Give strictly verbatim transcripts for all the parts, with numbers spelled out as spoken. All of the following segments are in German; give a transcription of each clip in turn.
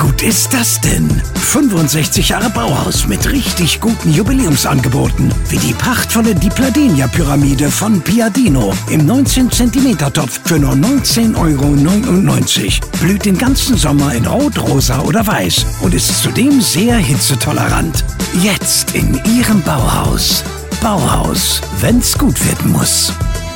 gut ist das denn? fünfundsechzig Jahre Bauhaus mit richtig guten Jubiläumsangeboten. Wie die prachtvolle Di Pladenia-Pyramide von Piadino im neunzehn Zentimeter Topf für nur neunzehn Euro neunundneunzig. Blüht den ganzen Sommer in Rot, Rosa oder Weiß und ist zudem sehr hitzetolerant. Jetzt in Ihrem Bauhaus. Bauhaus, wenn's gut werden muss.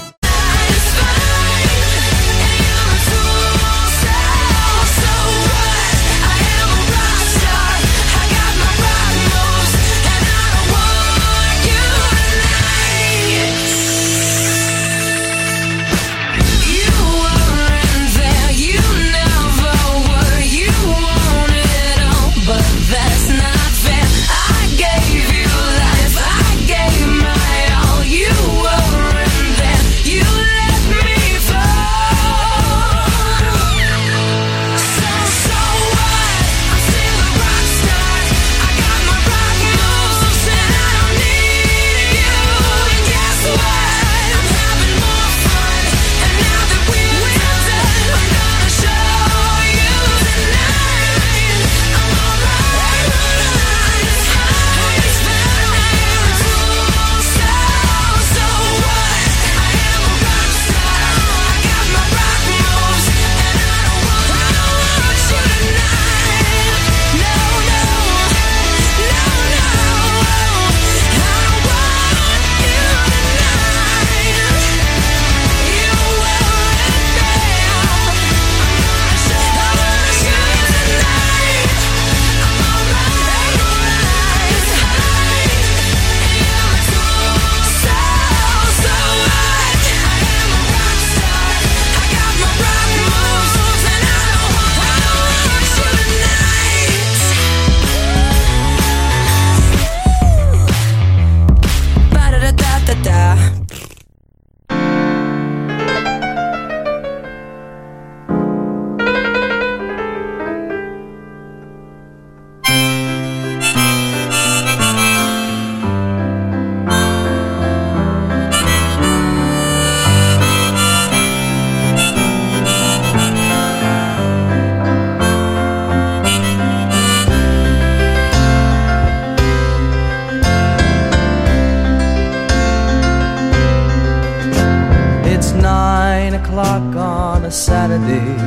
Saturday,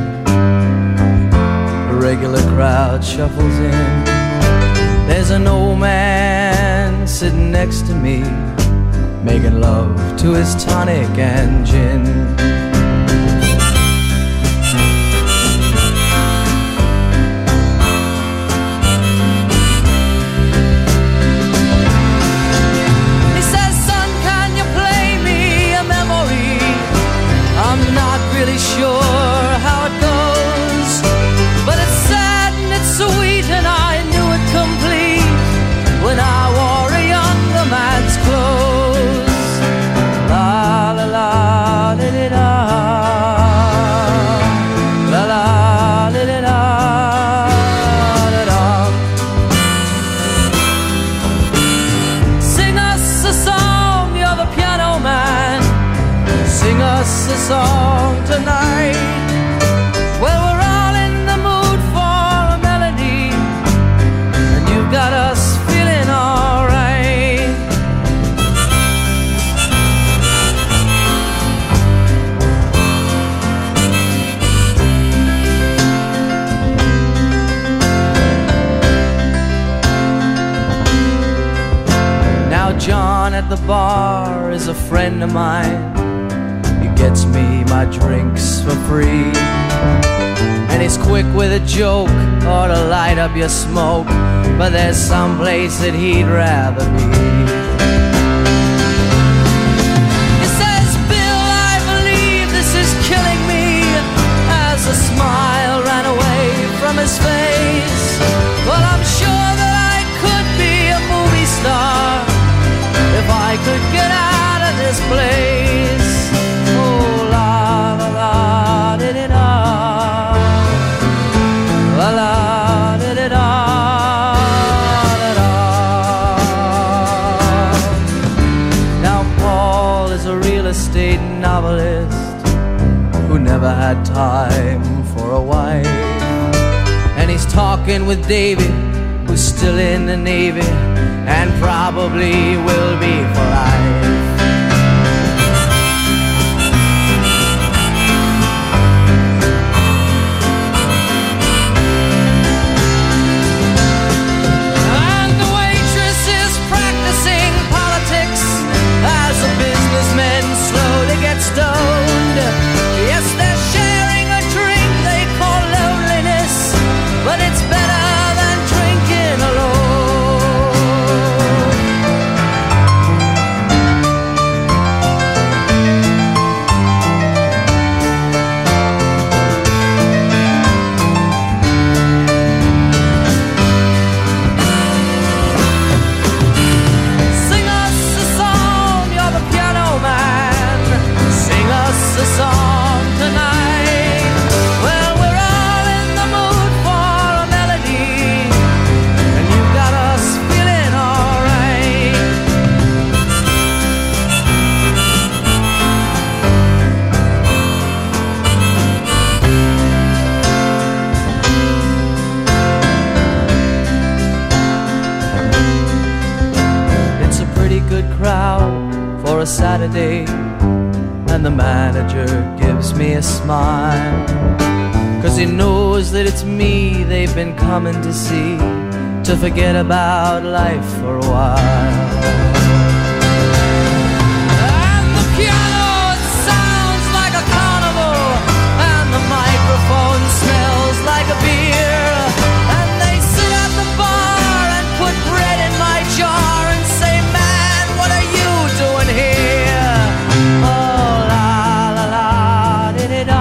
a regular crowd shuffles in. There's an old man sitting next to me, making love to his tonic and gin. He says, son, can you play me a memory? I'm not really sure how it goes, but it's sad and it's sweet, and I knew it complete when I wore a younger man's clothes. La la la li li da, la la li li da, da da. Sing us a song, you're the piano man. Sing us a song tonight. Well, we're all in the mood for a melody, and you've got us feeling alright. Now John at the bar is a friend of mine. Gets me my drinks for free, and he's quick with a joke or to light up your smoke, but there's some place that he'd rather be. He says, Bill, I believe this is killing me, as a smile ran away from his face. Well, I'm sure that I could be a movie star if I could get out of this place. Now Paul is a real estate novelist who never had time for a wife, and he's talking talking with Davy, who's still in the Navy and probably will be for life. And the waitress is practicing politics as the businessmen slowly get stoned. Yes, they're sharing a drink they call loneliness, but it's better than drinking alone. Sing us a song, you're the piano man. Sing us a song tonight. Well, we're all in the mood for a melody, and you've got us feeling alright. It's a pretty good crowd for a Saturday, and the manager gives me a smile, 'cause he knows that it's me they've been coming to see, to forget about life for a while. And the piano, it sounds like a carnival, and the microphone smells like a beer, and they sit at the bar and put bread in my jar and say, man, what are you doing here? Oh, la la la, di-di-da.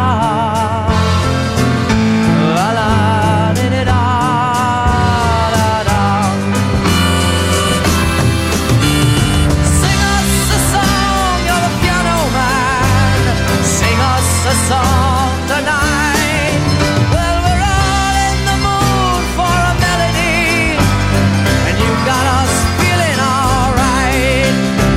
La la, di-di-da, da-da. Sing us a song, you're the piano man. Sing us a song tonight. Well, we're all in the mood for a melody, and you've got us feeling alright.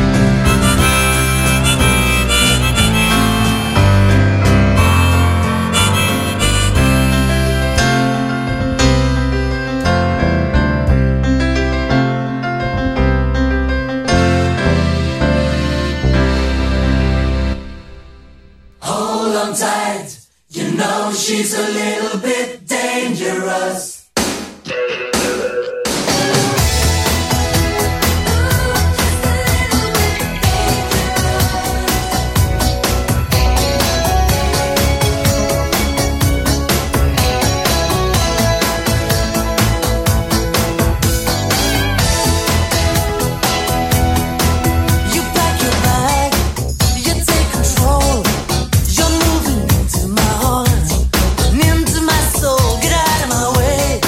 Hold on tight, you know she's a little bit dangerous. You pack your bag, you take control. You're moving into my heart and into my soul. Get out of my way.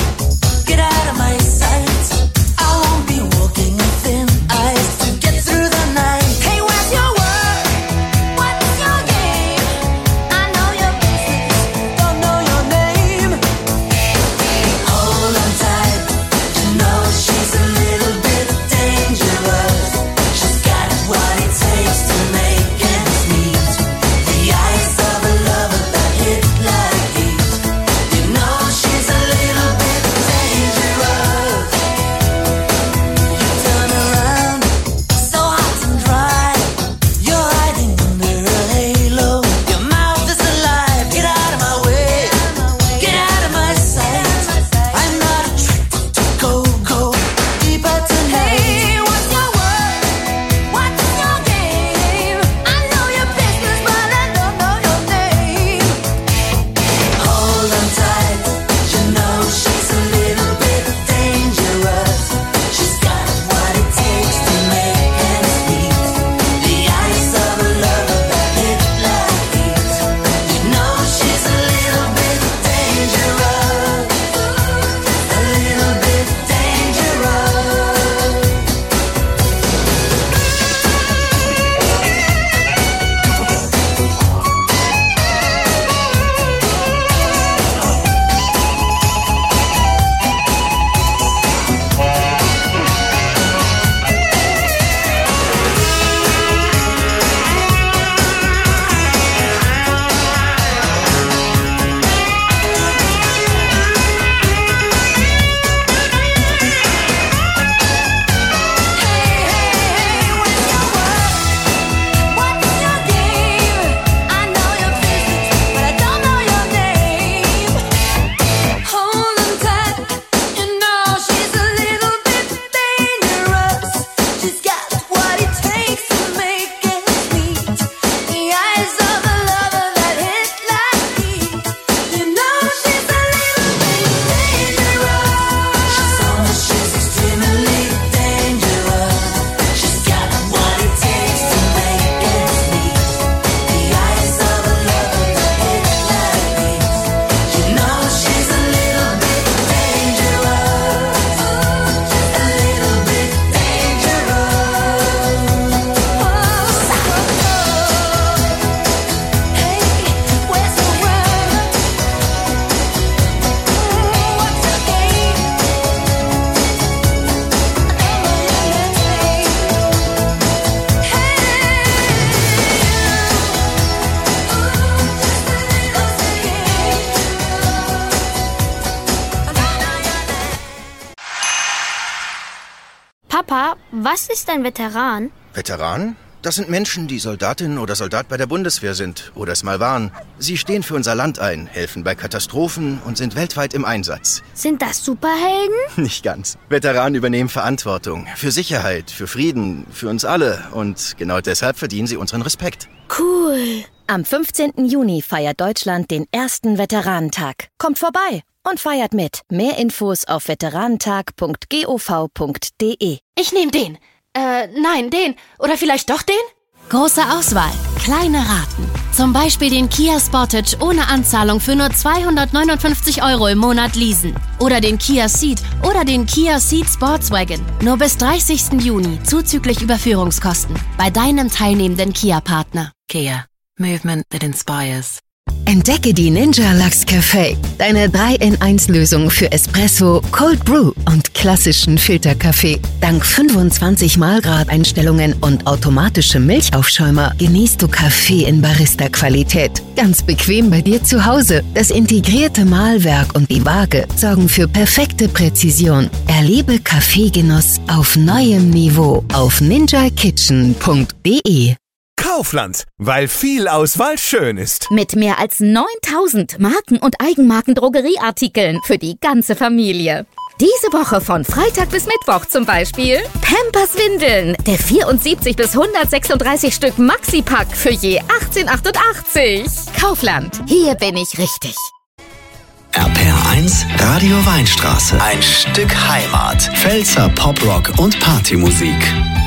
Papa, was ist ein Veteran? Veteran? Das sind Menschen, die Soldatin oder Soldat bei der Bundeswehr sind oder es mal waren. Sie stehen für unser Land ein, helfen bei Katastrophen und sind weltweit im Einsatz. Sind das Superhelden? Nicht ganz. Veteranen übernehmen Verantwortung für Sicherheit, für Frieden, für uns alle. Und genau deshalb verdienen sie unseren Respekt. Cool. Am fünfzehnten Juni feiert Deutschland den ersten Veteranentag. Kommt vorbei und feiert mit. Mehr Infos auf veteranentag punkt gov punkt de. Ich nehme den. Äh, nein, den. Oder vielleicht doch den? Große Auswahl, kleine Raten. Zum Beispiel den Kia Sportage ohne Anzahlung für nur zweihundertneunundfünfzig Euro im Monat leasen. Oder den Kia Ceed oder den Kia Ceed Sportswagen. Nur bis dreißigsten Juni zuzüglich Überführungskosten. Bei deinem teilnehmenden Kia-Partner. Kia. Movement that inspires. Entdecke die Ninja Luxe Café, deine drei in eins Lösung für Espresso, Cold Brew und klassischen Filterkaffee. Dank fünfundzwanzig Malgrad-Einstellungen und automatischem Milchaufschäumer genießt du Kaffee in Barista-Qualität. Ganz bequem bei dir zu Hause. Das integrierte Mahlwerk und die Waage sorgen für perfekte Präzision. Erlebe Kaffeegenuss auf neuem Niveau auf ninja kitchen punkt de. Kaufland, weil viel Auswahl schön ist. Mit mehr als neuntausend Marken- und Eigenmarken-Drogerieartikeln für die ganze Familie. Diese Woche von Freitag bis Mittwoch zum Beispiel Pampers Windeln, der vierundsiebzig bis hundertsechsunddreißig Stück Maxi-Pack für je achtzehn achtundachtzig. Kaufland, hier bin ich richtig. R P R eins, Radio Weinstraße. Ein Stück Heimat. Pfälzer Poprock und Partymusik.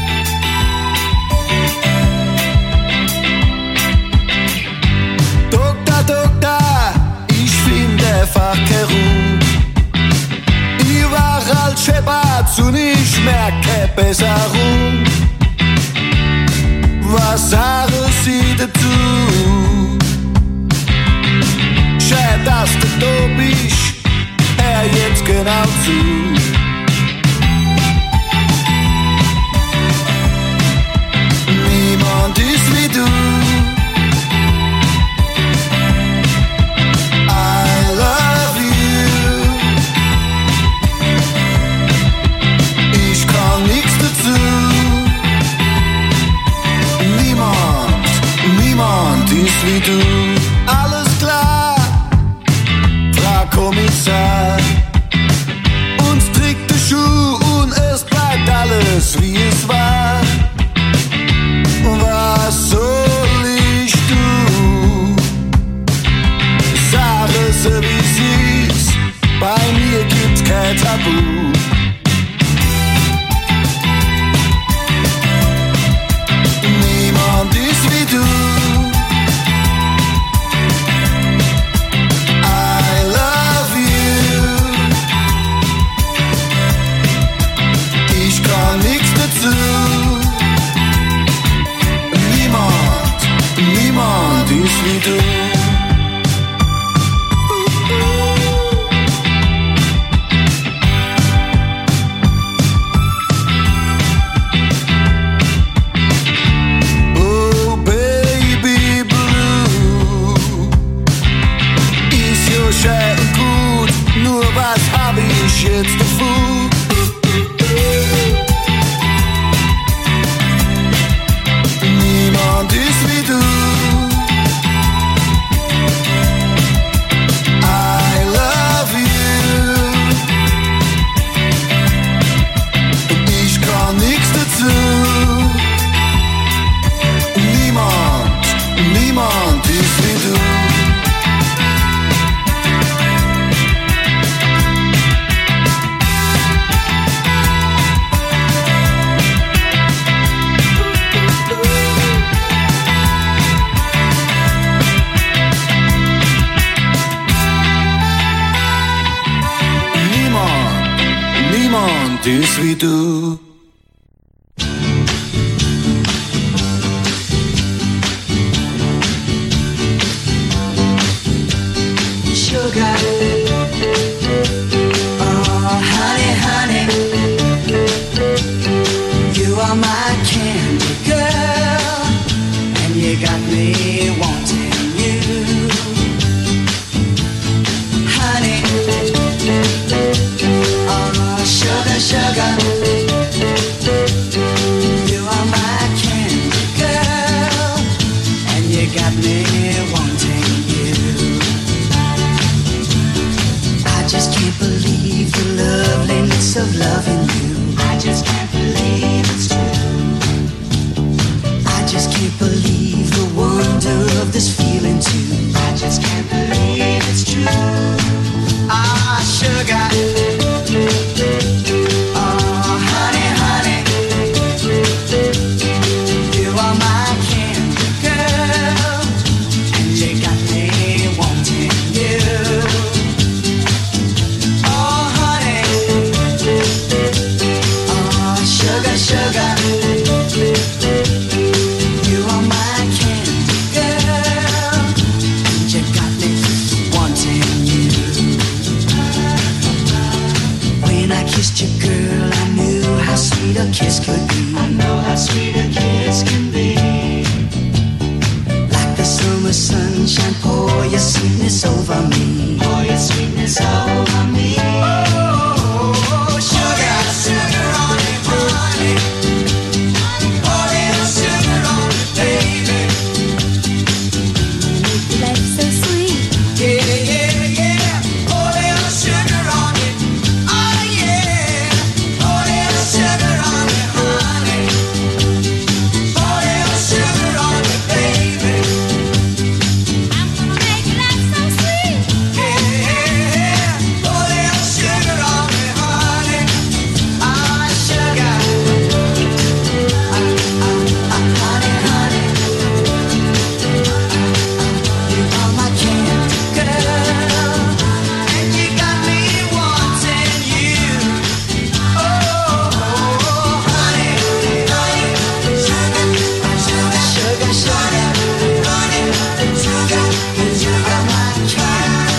Verkehrung. Ich war als Schäbatz und ich merke Besserung. Was sagen Sie dazu? Schön, dass du da bist, hör jetzt genau zu. Niemand ist wie du. Wie du, alles klar, Frau Kommissar. Uns trägt der Schuh und es bleibt alles wie es war. Was soll ich tun? Sag es wie sie ist, bei mir gibt's kein Tabu. Niemand ist wie du. Wie du. Oh Baby Blue, ist ja schön und gut, nur was hab ich jetzt davon? Niemand ist wie du. Ist wie du. Sugar, oh honey, honey, you are my candy girl, and you got me wanting you, honey. Sugar, sugar, just can't believe the loveliness of loving you. I just can't believe it's true. I just can't believe the wonder of this feeling too. I just can't believe it's true. Ah, sugar. Oh, honey, honey. You are my candy girl, and you got me wanting you. Oh, honey. Oh, sugar, sugar. You are my candy girl, and you got me wanting you. When I kissed you, girl, I knew how sweet a kiss could be. I know how sweet a kiss can be. Like the summer sunshine, pour your sweetness over me. Pour your sweetness over me. Oh, sugar, sugar on it, honey. Pour little sugar on it, baby. Life so sweet. Yeah, yeah, yeah. Pour little sugar on it. Oh, yeah. Pour little sugar on it, honey. Pour little sugar on it, baby. I'm gonna make life so sweet. Yeah, yeah. Pour little sugar on it, honey. Ah, sugar. Ah, ah, ah, honey, honey. You are my candy girl, and you got me wanting you. Oh, honey, honey, sugar, sugar, sugar, sugar, honey, sugar, you are my candy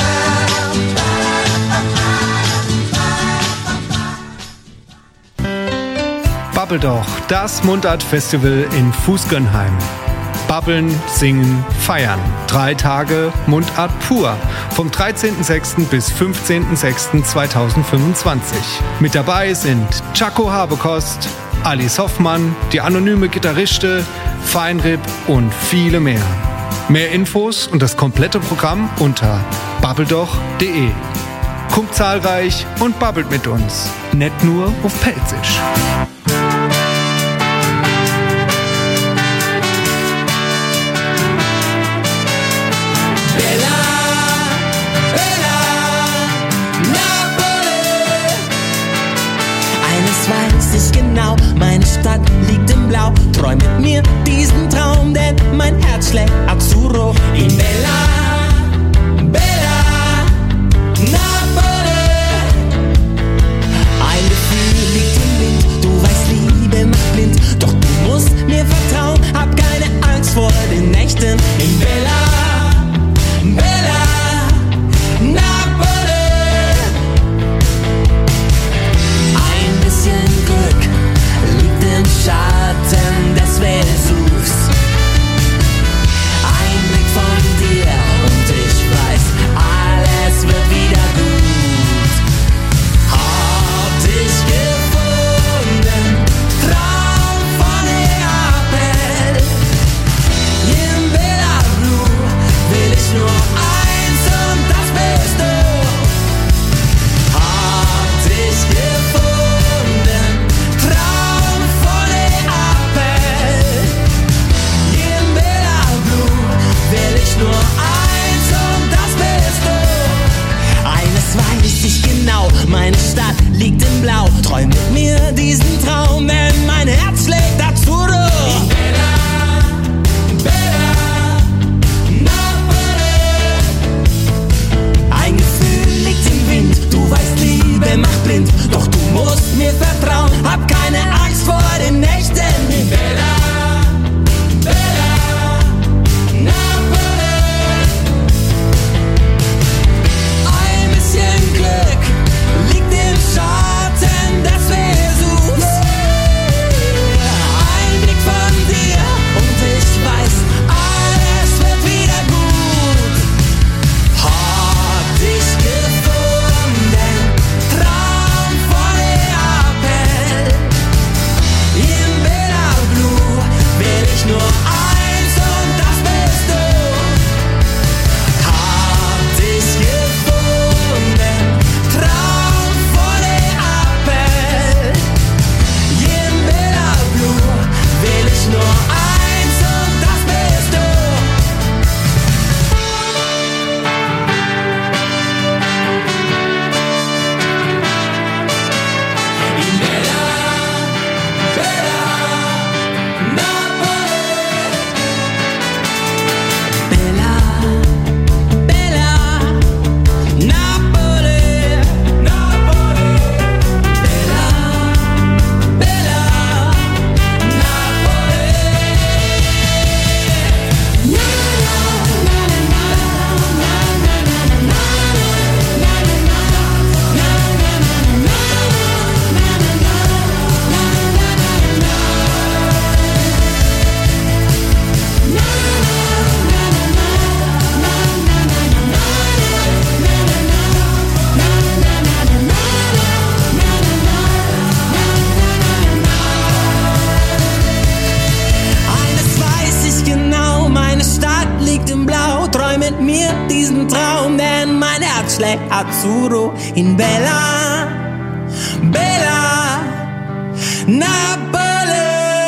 girl. Babbel doch, das Mundart-Festival in Fußgönheim. Babbeln, singen, feiern. Drei Tage Mundart pur. Vom dreizehnten sechsten bis fünfzehnten sechsten zweitausendfünfundzwanzig. Mit dabei sind Chaco Habekost, Alice Hoffmann, die anonyme Gitarriste, Feinrib und viele mehr. Mehr Infos und das komplette Programm unter babbeldoch punkt de. Kommt zahlreich und babbelt mit uns. Nicht nur auf Pelzisch. Eines weiß ich genau, meine Stadt liegt im Blau. Träum mit mir diesen Traum, denn mein Herz schlägt Azzurro. In Bella, Bella, Napoli. Ein Gefühl liegt im Wind, du weißt, Liebe macht blind. Doch du musst mir vertrauen, hab keine Angst vor den Nächten. In Bella, Bella, Napoli. Ein bisschen Glück liegt im Schatten des Vesuvs. Ein Blick von dir und ich weiß, alles wird wieder gut. Hab dich gefunden, Traum von Neapel. In Bella Blue will ich nur eins und das bist du. Hab dich gefunden, Traum von Neapel. In Bella Blue will ich nur eins und das bist du. Eines weiß ich genau, meine Stadt liegt im Blau. Träum mit mir diesen Traum, denn mein Herz schlägt Azzurro. In Bella, Bella, Napoli. Ein Gefühl liegt im Wind, du weißt, Liebe macht blind. Doch du musst mir vertrauen, hab keine Angst vor den Nächten. In Bella, Bella, Napoli. Ein bisschen Glück liegt im Schatten des Vesuvs. Ein Blick von dir und ich weiß, alles wird wieder gut. Hab dich gefunden, Traum caffè azzurro in Bella, Bella Napoli.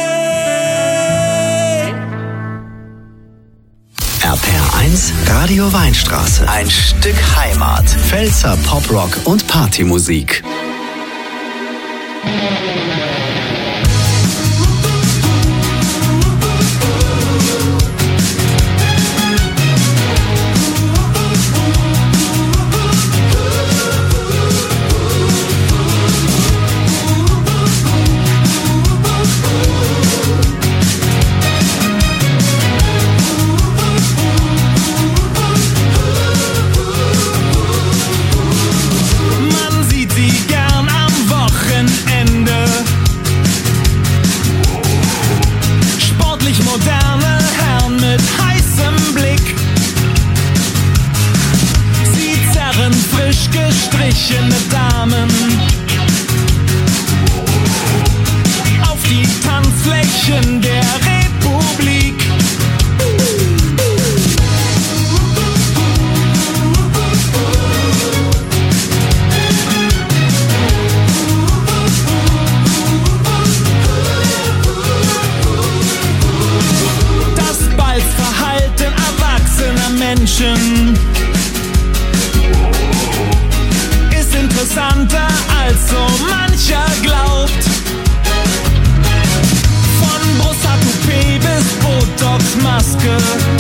R P R eins Radio Weinstraße. Ein Stück Heimat. Pfälzer Poprock und Partymusik. Gestrichene Damen auf die Tanzflächen der Republik. Das Balzverhalten erwachsener Menschen interessanter als so mancher glaubt. Von Brusthaar-Toupet bis Botox-Maske.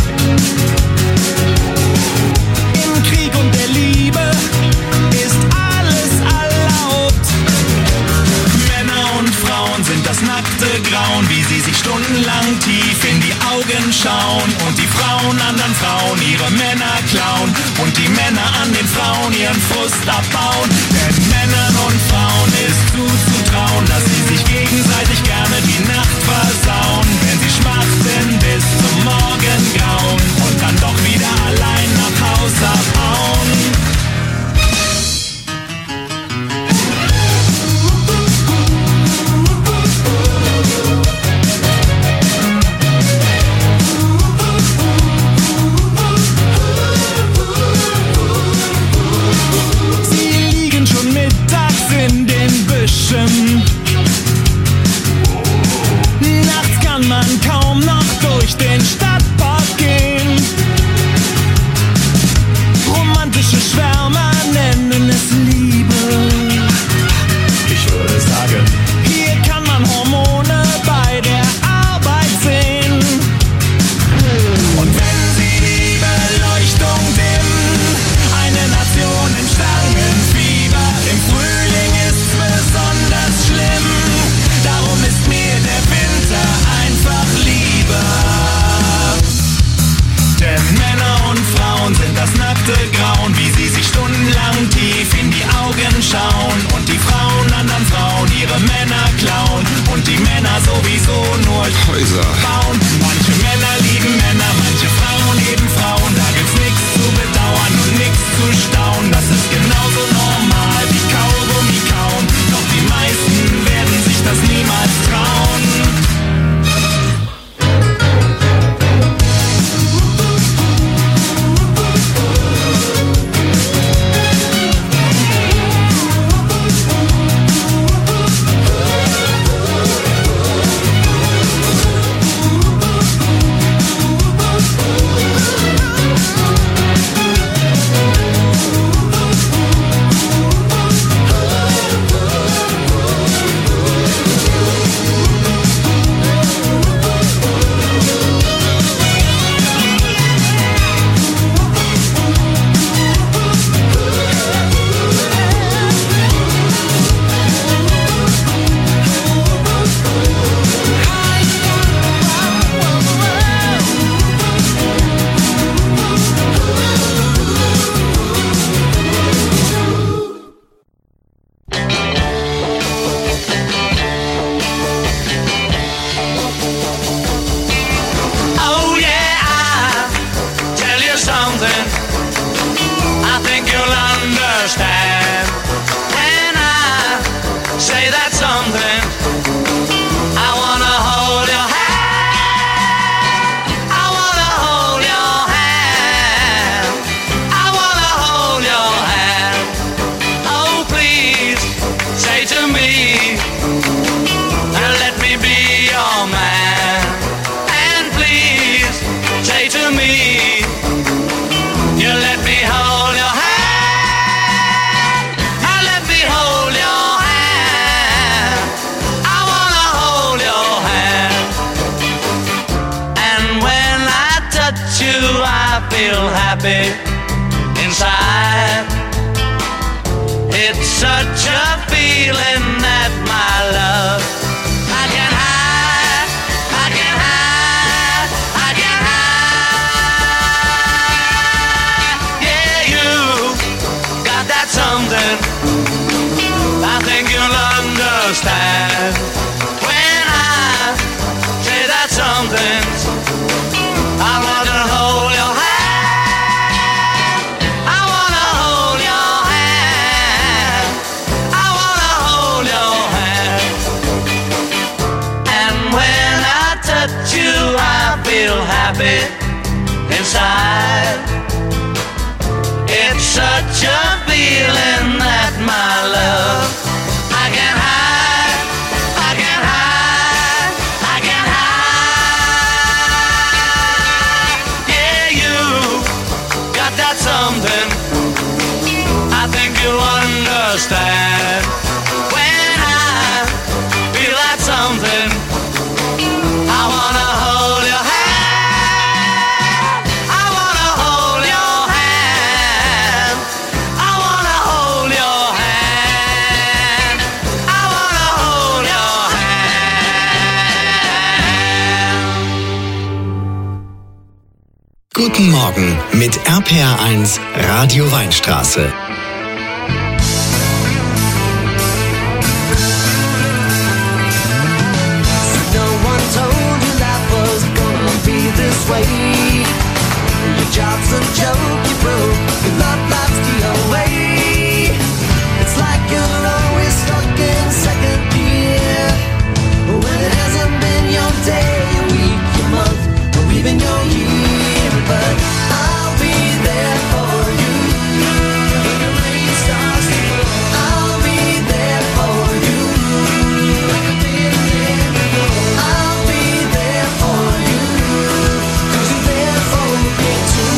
Im Krieg und der Liebe ist alles erlaubt. Männer und Frauen sind das nackte Grauen, wie sie sich stundenlang tief in die Augen schauen. Und die Frauen anderen Frauen ihre Männer klauen. Und die Männer an den Frauen ihren Frust abbauen. Denn Männern und Frauen ist zuzutrauen, dass sie sich gegenseitig gerne die Nacht versauen. Wenn sie schmachten bis zum Morgengrauen und dann doch wieder allein nach Haus abhauen. Nachts kann man kaum noch durch den Stadtpark gehen. Romantische Schwärmer nennen es Liebe. Ich würde sagen, hier kann man Hormone bei der Arbeit sehen. Und wenn sie die Beleuchtung dimmen, eine Nation in Stangenfieber, im Frühling ist's besonders schlimm. Darum ist mir der Winter einfach lieber. Denn Männer und Frauen sind das nackte Grauen, wie sie sich stundenlang tief in die Augen schauen. Und die Frauen anderen Frauen ihre Männer klauen. Und die Männer sowieso nur Häuser bauen. Manche Männer lieben Männer, manche Frauen lieben Frauen. Da gibt's nichts zu bedauern und nichts zu staunen. Das ist genauso normal wie Kaugummi kauen. Doch die meisten werden sich das niemals trauen. feel happy inside. It's such a feeling that my love I can hide, I can hide, I can hide. Yeah, you got that something I think you'll understand when I say that something. I wanna hold your hand, I wanna hold your hand, I wanna hold your hand. And when I touch you, I feel happy inside. It's such a feeling that my love I can hide, I can hide, I can hide. Yeah, you got that something I think you'll understand when I feel that something. I wanna hold your hand, I wanna hold your hand, I wanna hold your hand, I wanna hold your hand. Guten Morgen mit R P R eins Radio Weinstraße. No one told you life was gonna be this way. Your job's a joke, you broke, your love life's the away. It's like you're always stuck in second gear, when it hasn't been your day, your week, your month, or even your year. But I'll be there for you when the rain starts to fall. I'll be there for you like I've been there before. I'll be there for you 'cause you're there for me too.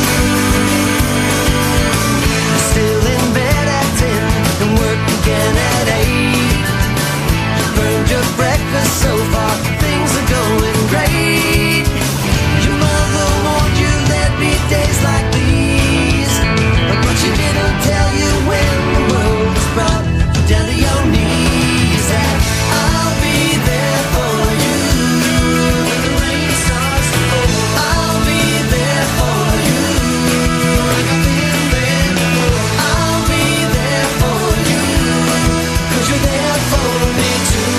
Still in bed at ten and work again at eight. You burned your breakfast so far, things are going great. Your mother warned you there'd be days like these, but she didn't tell you when the world was brought you down to your knees. And I'll be there for you when the rain starts to fall. I'll be there for you like I've been there before. I'll be there for you 'cause you're there for me too.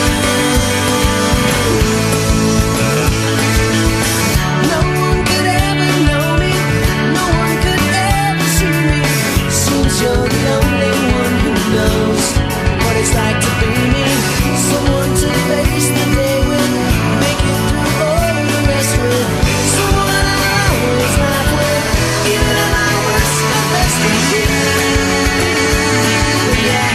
No one could ever know me, no one could ever see me. Seems you're the only one who knows what it's like to be me. Someone to face the day with, make it through all the rest with. Someone I always laugh with, even at my worst, the best is you. Yeah.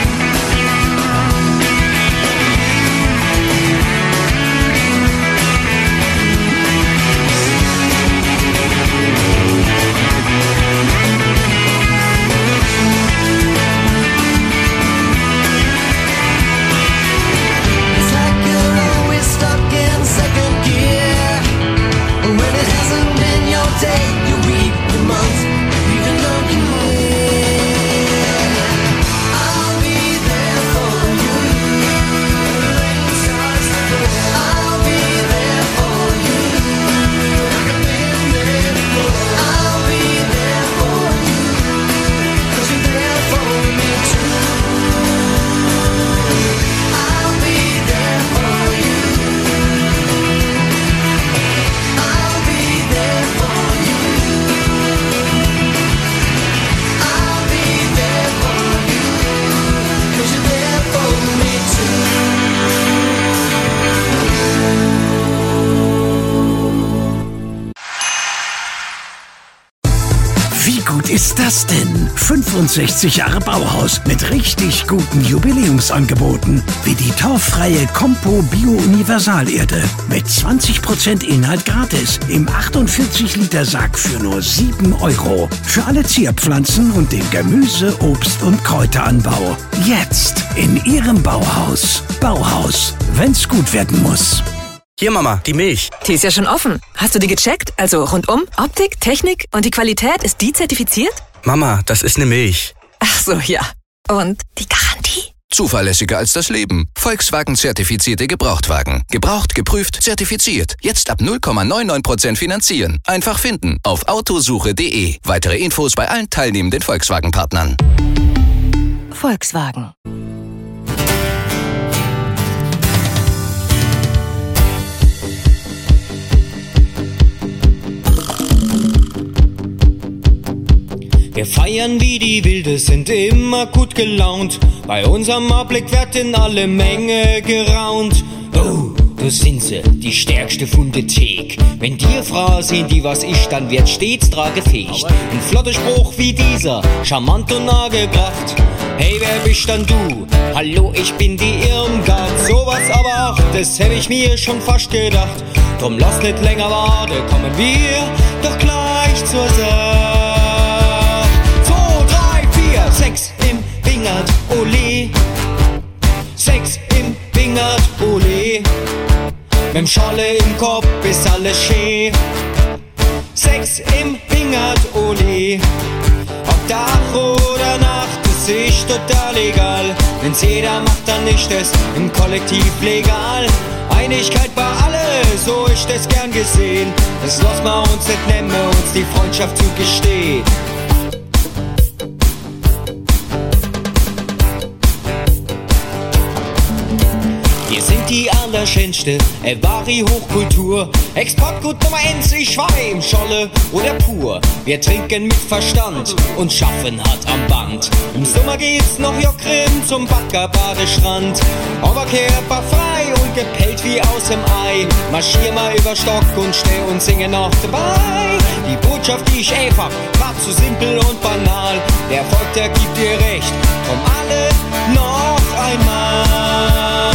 It's like you're always stuck in second gear, when it hasn't been your day, your week, your month, even your year. I'll be there for you when the rain starts to fall. I'll be there for you like I've been there before. I'll be there for you 'cause you're there for me too. I'll be there for you. I'll be there for you. I'll be there for you 'cause you're there for me too. Wie gut ist das denn? fünfundsechzig Jahre Bauhaus mit richtig guten Jubiläumsangeboten, wie die torffreie Compo Bio Universalerde mit zwanzig Prozent Inhalt gratis im achtundvierzig Liter Sack für nur sieben Euro. Für alle Zierpflanzen und den Gemüse-, Obst- und Kräuteranbau. Jetzt in Ihrem Bauhaus. Bauhaus, wenn's gut werden muss. Hier, Mama, die Milch. Die ist ja schon offen. Hast du die gecheckt? Also rundum, Optik, Technik und die Qualität, ist die zertifiziert? Mama, das ist eine Milch. Ach so, ja. Und die Garantie? Zuverlässiger als das Leben. Volkswagen-zertifizierte Gebrauchtwagen. Gebraucht, geprüft, zertifiziert. Jetzt ab null Komma neunundneunzig Prozent finanzieren. Einfach finden auf autosuche punkt de. Weitere Infos bei allen teilnehmenden Volkswagen-Partnern. Volkswagen. Wir feiern wie die Wilde, sind immer gut gelaunt. Bei unserem Abblick wird in alle Menge geraunt. Oh, da sind sie, die stärkste von der Thek. Wenn die Frau sehen, die was ist, dann wird stets tragefähig. Ein flotter Spruch wie dieser, charmant und angebracht. Hey, wer bist dann du? Hallo, ich bin die Irmgard. Sowas aber auch, das hätte ich mir schon fast gedacht. Drum lass nicht länger warten, kommen wir doch gleich zur Sache. Sex im Wingert, ole. Sex im Wingert, ole. Mit'm Scholle im Kopf ist alles schön. Sex im Wingert, ole. Ob Tag oder Nacht, das ist total egal. Wenn's jeder macht, dann ist es im Kollektiv legal. Einigkeit bei alle, so ist es gern gesehen. Das lassen wir uns nicht nehmen, uns die Freundschaft zugestehen. Wir sind die allerschönste, äh, wahre Hochkultur. Exportgut Nummer eins, ich war im Scholle oder pur. Wir trinken mit Verstand und schaffen hart am Band. Im Sommer geht's noch Jockrim zum Baggerbadestrand. Oberkörper frei und gepellt wie aus dem Ei. Marschier mal über Stock und steh und singe noch dabei. Die Botschaft, die ich einfach, war zu simpel und banal. Der Erfolg, der gibt dir recht, drum alle noch einmal.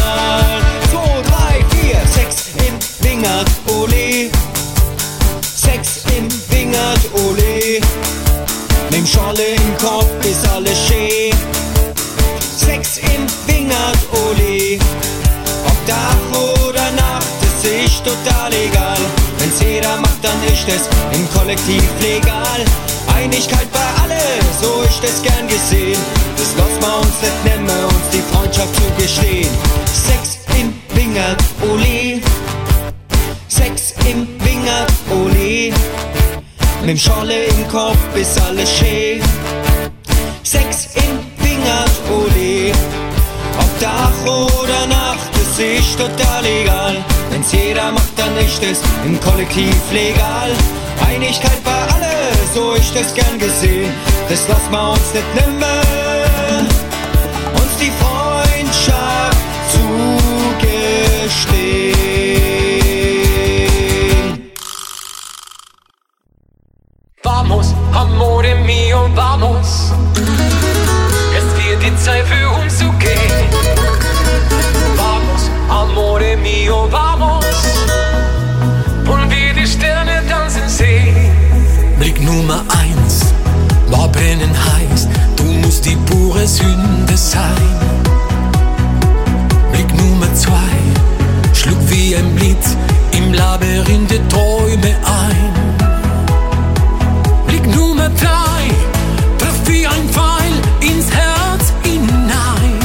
Sex im Wingert, ole. Sex im Wingert, ole. Mit'm Scholle im Kopf ist alles schön. Sex im Wingert, ole. Ob Tag oder Nacht, das ist total egal. Wenn's jeder macht, dann ist es im Kollektiv legal. Einigkeit bei alle, so ist es gern gesehen. Das lassen wir uns nicht nehmen, uns die Freundschaft zugestehen. Sex im Wingert, ole. Sex im Wingert, ole. Mit'm Scholle im Kopf ist alles schön. Sex im Wingert, ole. Ob Tag oder Nacht, das ist total egal. Wenn's jeder macht, dann ist es im Kollektiv legal. Einigkeit bei alle, so ist es gern gesehen. Das lassen wir uns nicht nehmen, uns die Freundschaft zugestehen. Vamos, amore mio, vamos. Es wird die Zeit für uns zu gehen. Vamos, amore mio, vamos. Und wir die Sterne tanzen sehen. Blick Nummer eins war brennend heiß. Du musst die pure Sünde sein. Blick Nummer zwei schlug wie ein Blitz im Labyrinth der Träume ein. Blick Nummer drei traf wie ein Pfeil ins Herz hinein.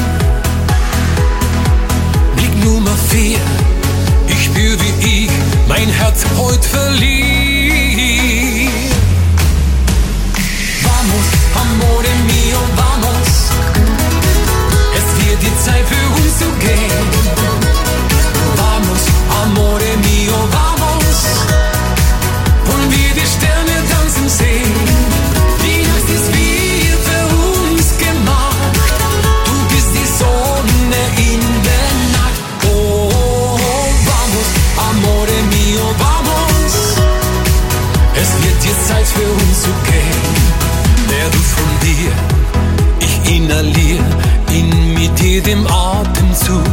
Blick Nummer vier, ich spür wie ich mein Herz heute verlieh. Vamos, amore mio, vamos. Es wird die Zeit für uns zu gehen. Vamos, amore mio, vamos. Und wir die Sterne tanzen sehen. Die Nacht ist wie für uns gemacht. Du bist die Sonne in der Nacht. Oh, oh, oh, vamos, amore mio, vamos. Es wird die Zeit für uns zu gehen. Der Duft von dir, ich inhaliere ihn mit jedem Atemzug.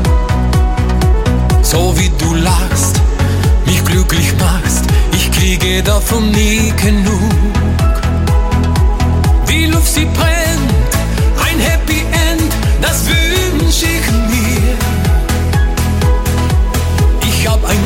So wie du lachst, mich glücklich machst, ich kriege davon nie genug. Die Luft, sie brennt, ein Happy End, das wünsch ich mir. Ich hab ein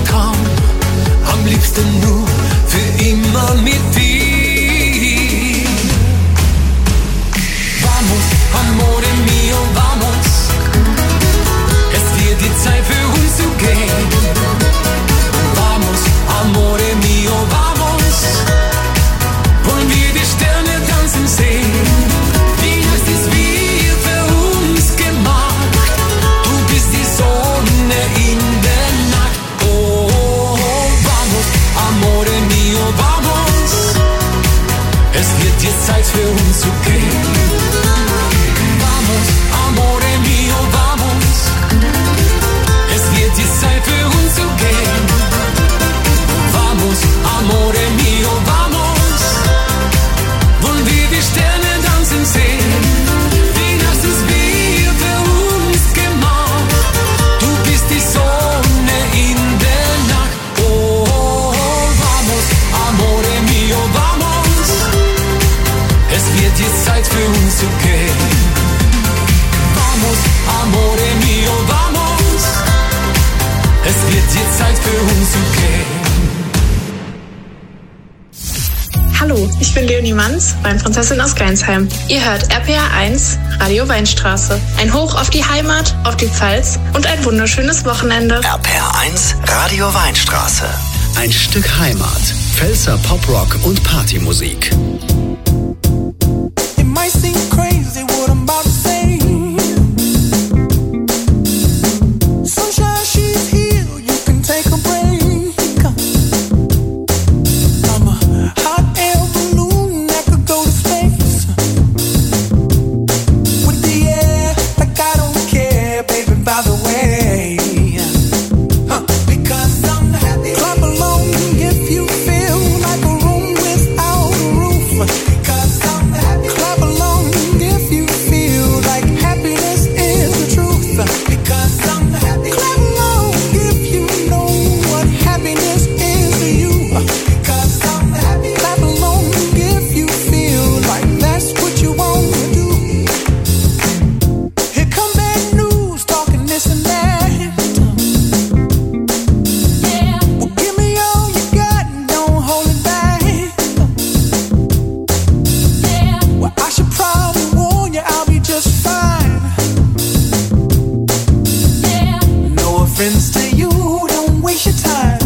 ich bin Leonie Manns, Weinprinzessin aus Geinsheim. Ihr hört R P R eins, Radio Weinstraße. Ein Hoch auf die Heimat, auf die Pfalz und ein wunderschönes Wochenende. R P R eins, Radio Weinstraße. Ein Stück Heimat. Pfälzer Poprock und Partymusik. It might seem crazy what I'm about to say. Sunshine, she's here, you can take a break. I'm a hot air balloon that could go to space. With the air, like I don't care, baby, by the way. Huh. Because I'm happy. Clap along if you feel like a room without a roof. Because I'm happy. Clap along if you feel like happiness is the truth. Because I'm happy. Clap along if you know what happiness is to you. Because I'm happy. Clap along if you feel like that's what you want to do. Here come bad news, talking this and that. Well, give me all you got and don't hold it back. Well, I should probably warn you, I'll be just fine. No offense to you, don't waste your time.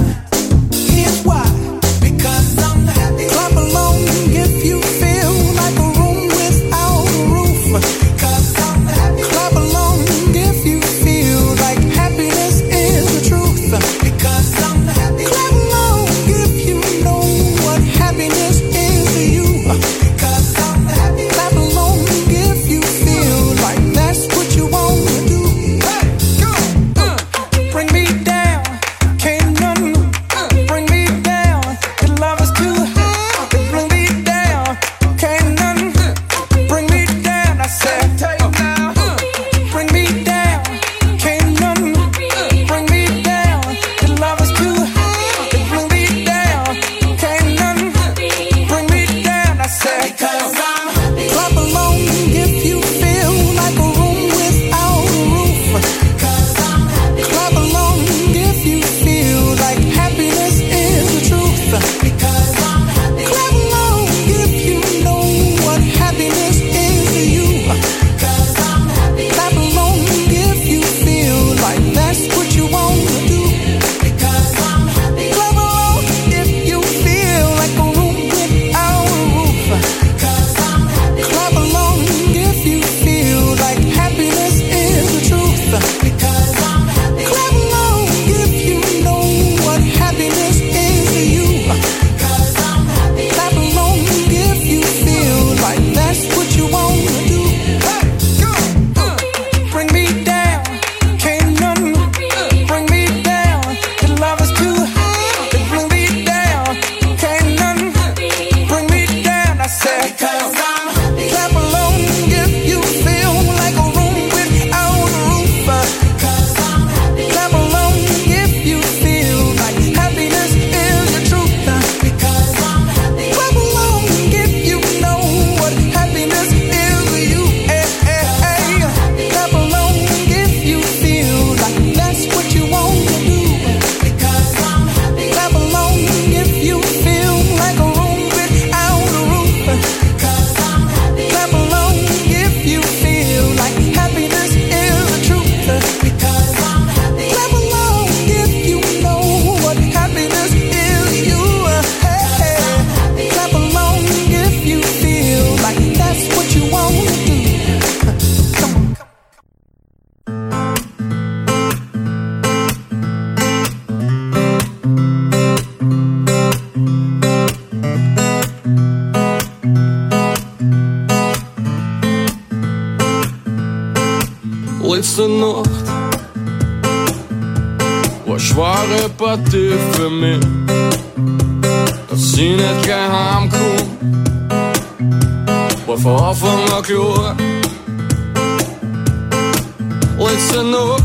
Here's why. Because I'm happy. Clap along if you feel like a room without a roof. Because I'm happy. Clap along if you feel like happiness is the truth. Because I'm happy. Clap along if you know what happiness is to you. Because I'm happy. Clap along if you feel like that's what you want to do. Hey, go, uh, bring me down, can't none bring me down. Your love is too high, bring me down, can't none bring me down. I said, now, bring me down, can't none bring me down. Your love is too high, bring me down, can't none bring me down. I said, because I'm happy. Clap along if you feel like a room without a roof. Because I'm happy. Clap along if you feel like happiness is the truth. Because I'm happy. Clap along if you know what happiness is to you. Because I'm happy. Clap along if you feel like that's what you want to do. Because I'm happy. Clap along if you feel like a room without a roof. Because I'm happy. Clap along if you feel like happiness is the truth. Because I'm happy. Clap along if you know what happiness is to you. Because I'm happy. Clap along if you feel like that's what you want to do. Hey, go, uh, bring me down, can't none bring me down. Your love is too high, bring me down, can't none bring me down. I said, because I'm happy. Clap along if you feel like a room without a roof. Because I'm happy. Clap along if you feel like happiness is the truth. Because I'm happy. Clap along if you know what happiness is to you. Hey, hey, hey. Clap along if you feel like that's what you want to do. Because I'm happy. Clap along if you feel like a room without a roof. Because I'm happy. Clap along if you feel like happiness is the truth. Because I'm happy. Clap along if you know what happiness is to you. Hey, hey. Clap along if you feel like that's what you want to do. Come on. Letzte Nacht war eine schwere Partie für mich, dass ich nicht gleich heimkomm, war von Anfang an klar. Letzte Nacht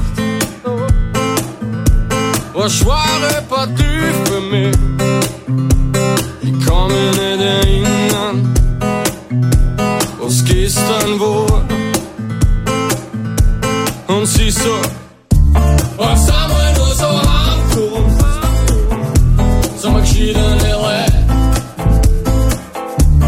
war eine schwere Partie für mich, ich kann mich nicht erinnern, was gestern war. Und sie so, was sind wir nur so heimgekommen, so mal geschiedene Leute.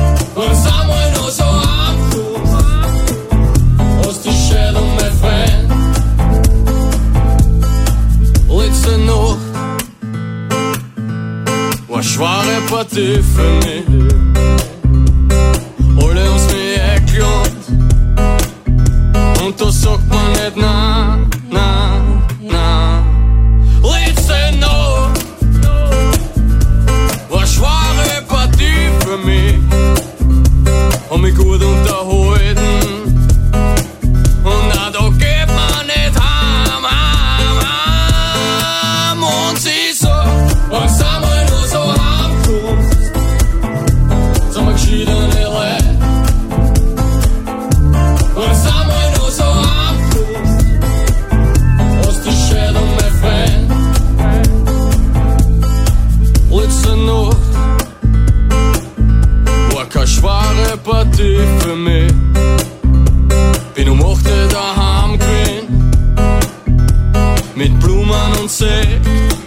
Party für mich. Alle haben's mir erklärt. Und da sagt man nicht na, na, na. Letzte Nacht war schwere Partie für mich. Hab mich gut unterhalten. Und na, da geht man nicht heim, heim, heim. Und sie so, was sind wir nur so heimgekommen? Sind wir geschiedene Leute? Was sind wir nur so heimgekommen? Hast die Schädel, mein Freund? Letzte Nacht war keine schwere Partie für mich. Bin um acht Uhr daheim gewesen, mit Blumen und Sekt.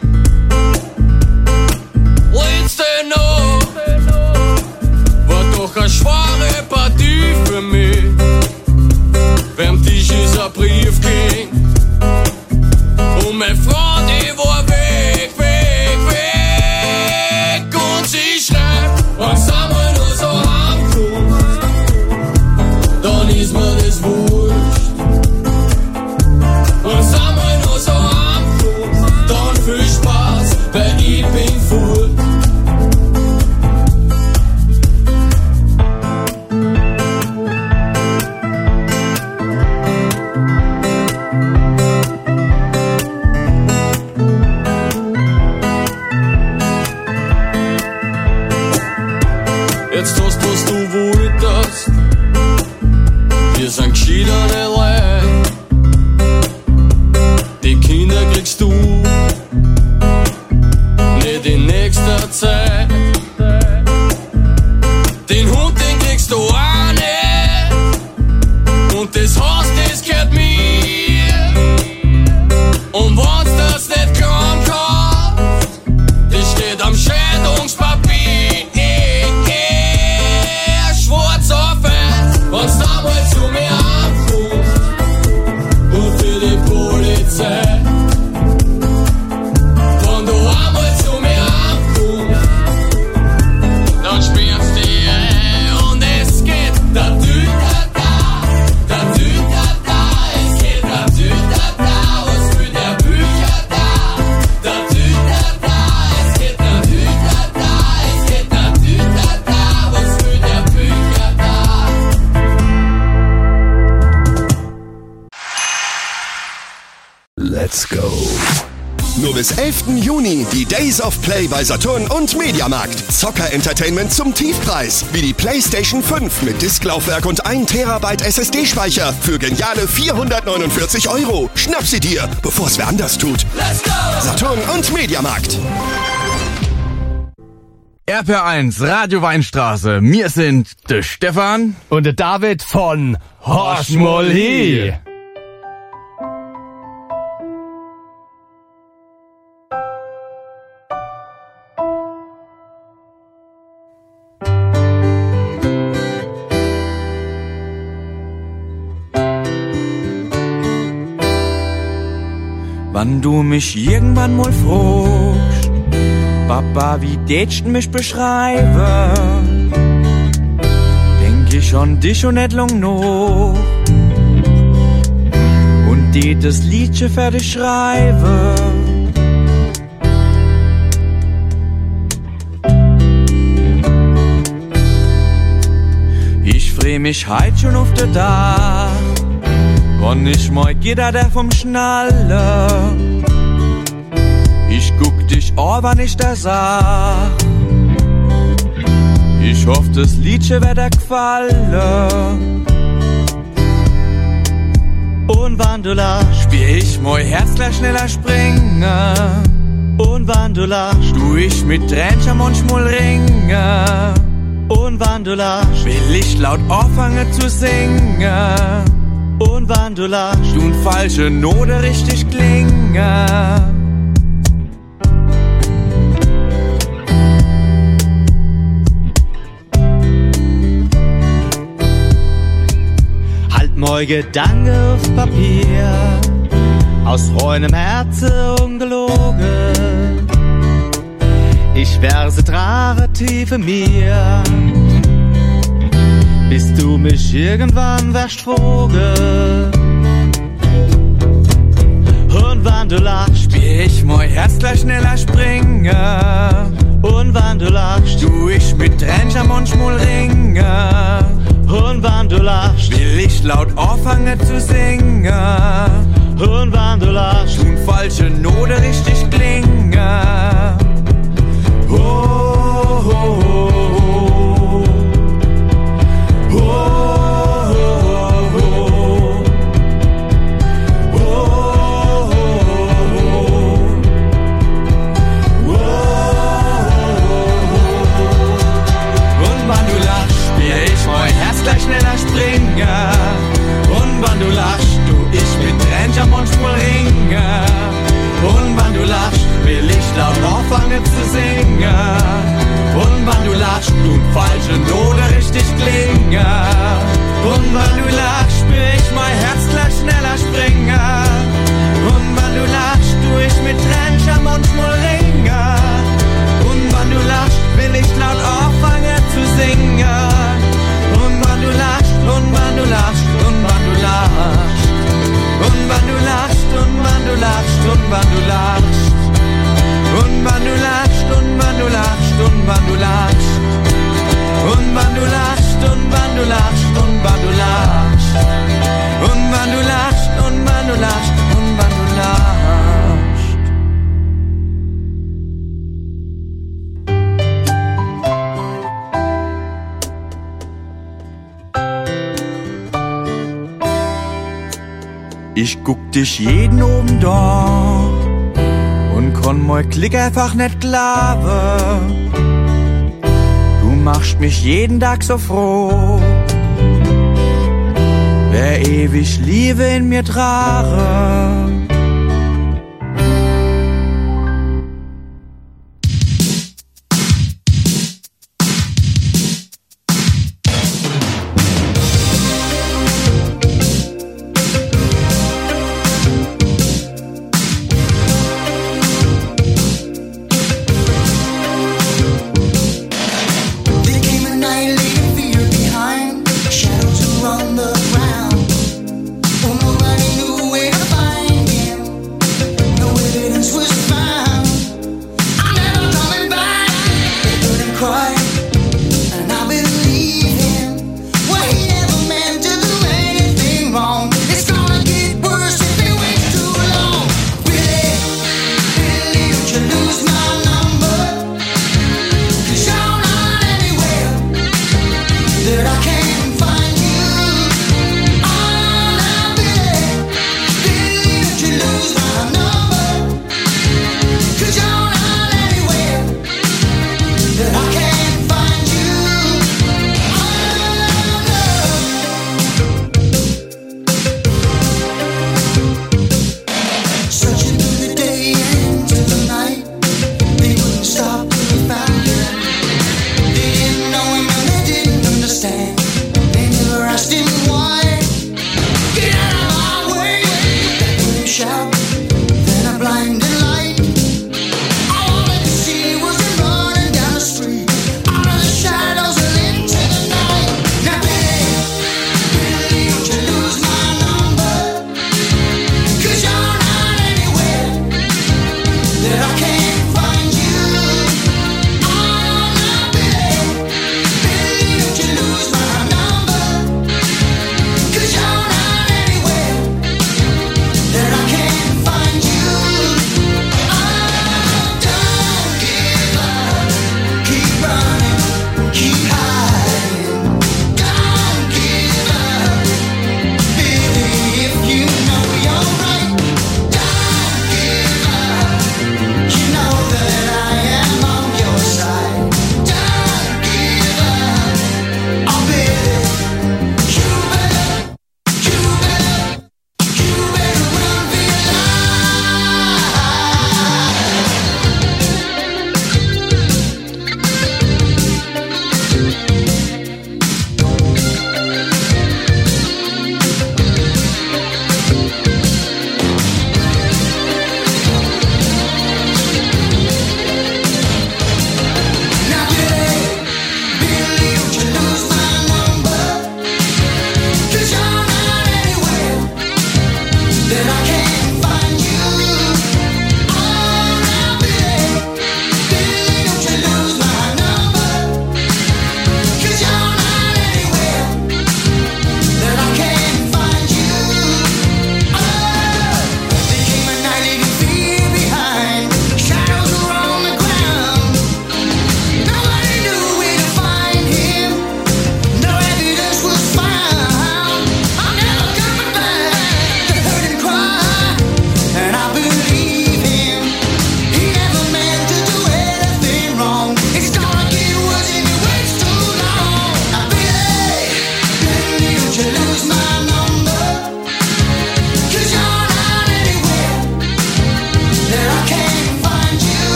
Letzte Nacht war doch eine schwere Partie für mich. Beim Tisch ist ein Brief ging und meine Frau, die war weg, weg, weg. Und sie schreibt, was sind wir nur so heimgekommen? Dann ist mir das wurscht. Was sind wir nur so heimgekommen? Dann viel Spaß, weil ich bin fort. Jetzt hast, was du wolltest. Wir sind geschiedene Leute. Die Kinder kriegst du nicht in nächster Zeit. Den Hund, den kriegst du auch nicht. Und das Haus, das gehört mir. Und wenn's das nicht kann, kauft, das steht am Scheidungspapier. Schwarz auf weiß, wenn's damals zu mir ankommst. Und für die Polizei. Wenn du einmal zu mir ankommst, dann spürst du die ein. Und es geht da Tütata, da Tütata, es geht da Tütata, was für der Bücher da. Da Tütata, es geht da Tütata, es geht da Tütata, was für der Bücher da. Let's go. Nur bis elften Juni die Days of Play bei Saturn und Mediamarkt. Zocker-Entertainment zum Tiefpreis. Wie die PlayStation fünf mit Disklaufwerk und ein Terabyte S S D-Speicher für geniale vierhundertneunundvierzig Euro. Schnapp sie dir, bevor es wer anders tut. Let's go! Saturn und Mediamarkt. R P R eins, Radio Weinstraße. Wir sind der Stefan und der David von Horschmolli. Wann du mich irgendwann mal fragst, Papa, wie tätst du mich beschreiben, denk ich an dich und nicht lang noch und die das Liedchen für dich schreiben. Ich freu mich heut schon auf der Tag, wann ich mal geht der vom Schnalle. Ich guck dich an, wann ich da sag. Ich hoff, das Liedchen wird dir gefallen. Und wann du lachst, spiel ich mein Herz gleich schneller springen. Und wann du lachst, tu ich mit Tränchen manchmal ringen. Und wann du lachst, will ich laut anfangen zu singen. Und wann du lachst, du n falsche Note richtig klingen. Halt moi Gedanken auf Papier, aus reinem Herzen ungelogen. Ich Ich wärse trare tiefe mir, bis du mich irgendwann wärst Vogel. Und wann du lachst, spiel ich mein Herz gleich schneller springe. Und wann du lachst, tu ich mit Tränen am Mund schmul ringe. Und wann du lachst, will ich laut anfangen zu singen. Und wann du lachst, tun falsche Note richtig klinge. Oh, oh, oh, oh. Oh, oh, oh. Oh, oh, oh. Und wann du lachst, spiel ich mein Herz gleich schneller springe. Und wann du lachst, tu ich mit Tränen am Mund schmul ringe. Und wann du lachst, will ich laut anfangen zu singen. Und wann du lachst, tun falsche Note richtig klinge. Und wann du lachst, spür ich mein Herz gleich schneller springe. Und wann du lachst, tu ich mit Tränen am Mund schmul ringe. Und wann du lachst, will ich laut anfangen zu singen. Und wann du lachst, und wann du lachst, und wann du lachst. Und wann du lachst, und wann du lachst, und wann du lachst. Und wann du lachst, und wann du lachst, und wann du lachst. Und wann du lachst, und wann du lachst, und wann du lachst. Und wann du lachst, und wann du lachst, und wann du lachst. Ich guck dich jeden oben da und konn mein Klick einfach nicht glauben. Du machst mich jeden Tag so froh, wer ewig Liebe in mir trage. Shadows around the ground. Oh, nobody knew where to find him.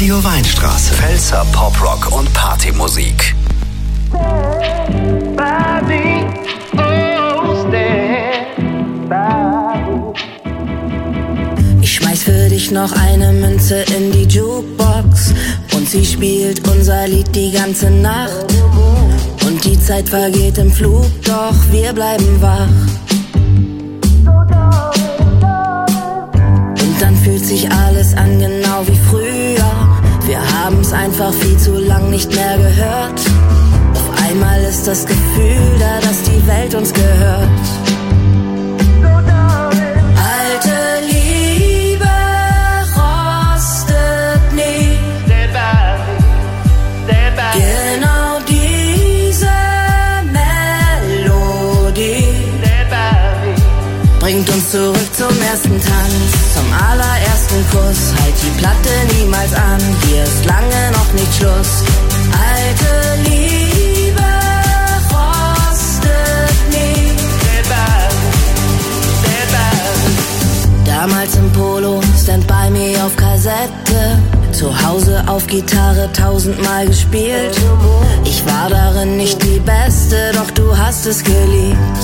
Radio Weinstraße. Pfälzer Poprock und Partymusik. Ich schmeiß für dich noch eine Münze in die Jukebox und sie spielt unser Lied die ganze Nacht. Und die Zeit vergeht im Flug, doch wir bleiben wach. Und dann fühlt sich alles an genau wie früher. Wir haben's einfach viel zu lang nicht mehr gehört. Auf einmal ist das Gefühl da, dass die Welt uns gehört. Alte Liebe rostet nie. Genau diese Melodie bringt uns zurück zum ersten Tanz, zum allerersten Kuss. Halt die Platte niemals an, hier ist lange noch nicht Schluss. Alte Liebe rostet nie. Damals im Polo, Stand By Me auf Kassette, zu Hause auf Gitarre tausendmal gespielt. Ich war darin nicht die Beste, doch du hast es geliebt.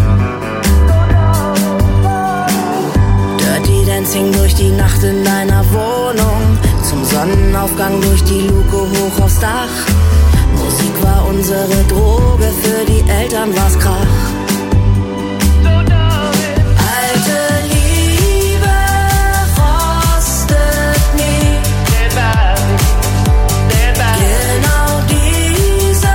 Dirty Dancing durch die Nacht in deiner Wohnung, zum Sonnenaufgang durch die Luke hoch aufs Dach. Musik war unsere Droge, für die Eltern war's Krach. Alte Liebe rostet nie. Genau diese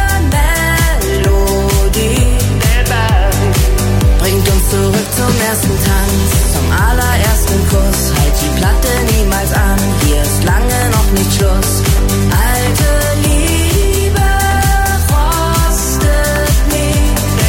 Melodie bringt uns zurück zum ersten Tanz, zum allerersten Kuss. Halt die Platte niemals an, hier ist lange noch nicht Schluss. Alte Liebe rostet nie.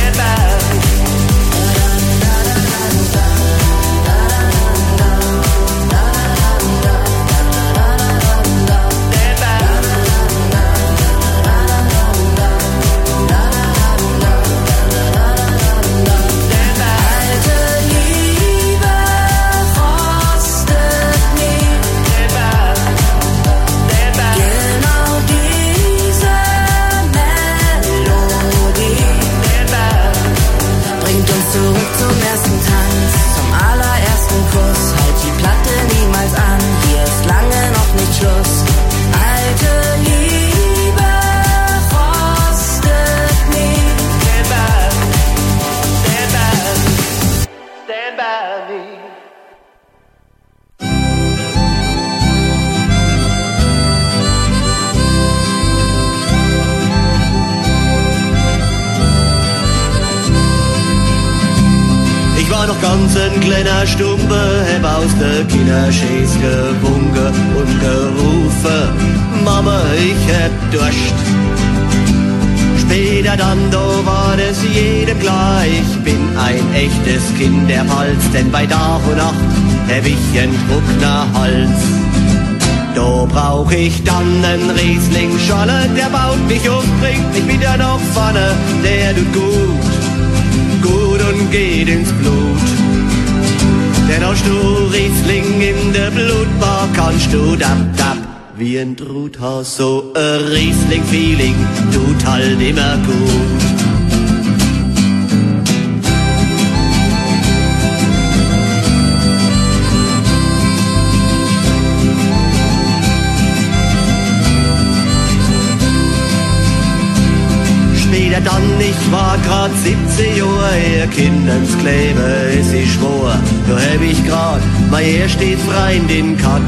Ganz ein kleiner Stumpe, hab aus der Kinderschäß gewunken und gerufen, Mama, ich hab Durst. Später dann, da war das jedem klar, ich bin ein echtes Kind der Pfalz, denn bei Tag und Nacht hab ich einen Druckner Hals. Da brauch ich dann einen Riesling-Scholle, der baut mich um, bringt mich wieder nach vorne, der tut gut. Gut und geht ins Blut. Denn hast du Riesling in der Blutbar, kannst du dab, dab, wie ein Truthaus. So ein Riesling-Feeling tut halt immer gut. Später dann, ich war grad siebzehn Jahre, ihr Kindens Klebe ist ich schwor. Da hab ich grad mein erstes Freundin gehabt.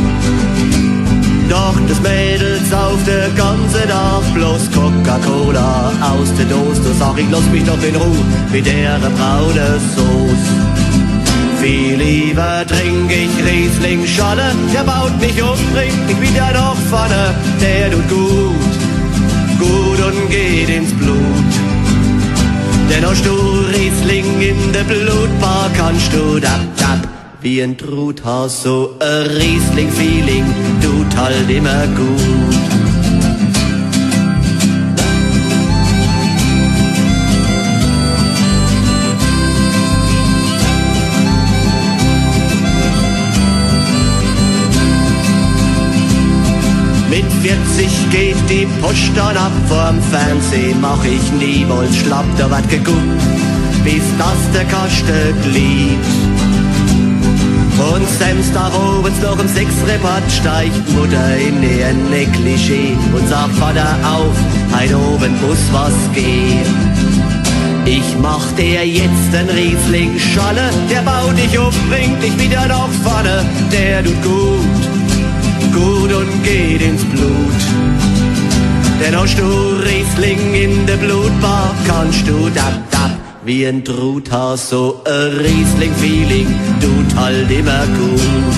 Doch das Mädel sauft der ganze Tag bloß Coca-Cola aus der Dose. Da sag ich, lass mich doch in Ruhe mit der braune Sauce. Viel lieber trink ich Riesling-Scholle, der baut mich um, bringt mich wieder nach vorne, der tut gut. Gut und geht ins Blut. Denn hast du Riesling in der Blutbar, kannst du dab, dab, wie ein Truthaus. So ein Riesling-Feeling tut halt immer gut. vierzig geht die Post dann ab, vorm Fernsehen mach ich niemals schlapp, da wird geguckt, bis das der Kasten gliebt. Und Samstag abends noch um sechs Repart steigt Mutter in ihr Negligé und sagt Vater auf, heute oben muss was gehen. Ich mach dir jetzt den Riesling Scholle, der baut dich auf, bringt dich wieder nach vorne, der tut gut, gut und geht ins Blut. Denn hast du Riesling in der Blutbahn, kannst du dab dab wie ein Truthahn, so ein Riesling-Feeling tut halt immer gut.